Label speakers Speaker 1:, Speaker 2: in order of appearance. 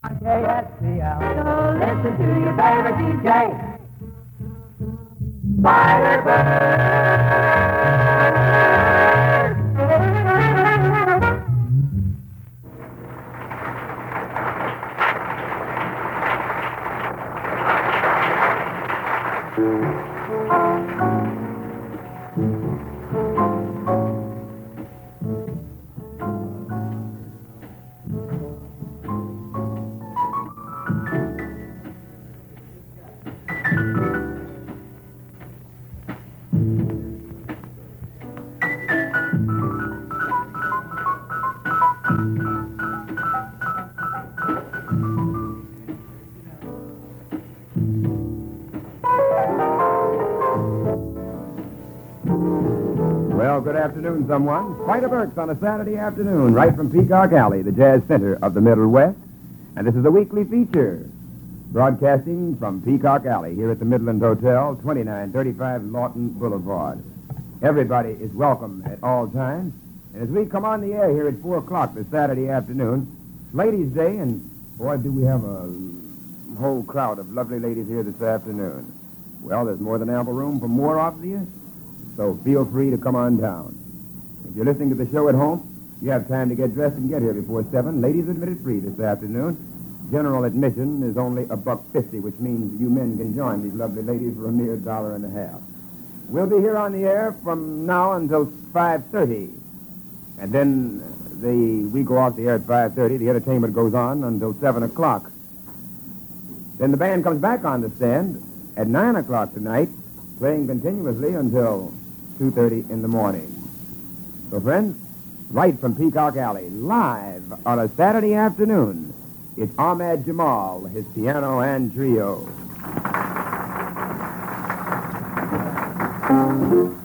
Speaker 1: KSCL. So listen to your favorite DJ. Firebird.
Speaker 2: Well, good afternoon, someone. Fighter Burks on a Saturday afternoon, right from Peacock Alley, the jazz center of the Middle West. And this is a weekly feature, broadcasting from Peacock Alley here at the Midland Hotel, 2935 Lawton Boulevard. Everybody is welcome at all times. And as we come on the air here at 4 o'clock this Saturday afternoon, Ladies' Day, and boy, do we have a whole crowd of lovely ladies here this afternoon. Well, there's more than ample room for more of you. So feel free to come on down. If you're listening to the show at home, you have time to get dressed and get here before 7. Ladies admitted free this afternoon. General admission is only $1.50, which means you men can join these lovely ladies for a mere $1.50. We'll be here on the air from now until 5:30. And then we go off the air at 5:30. The entertainment goes on until 7 o'clock. Then the band comes back on the stand at 9 o'clock tonight, playing continuously until 2:30 in the morning. So, friends, right from Peacock Alley, live on a Saturday afternoon, it's Ahmad Jamal, his piano and trio.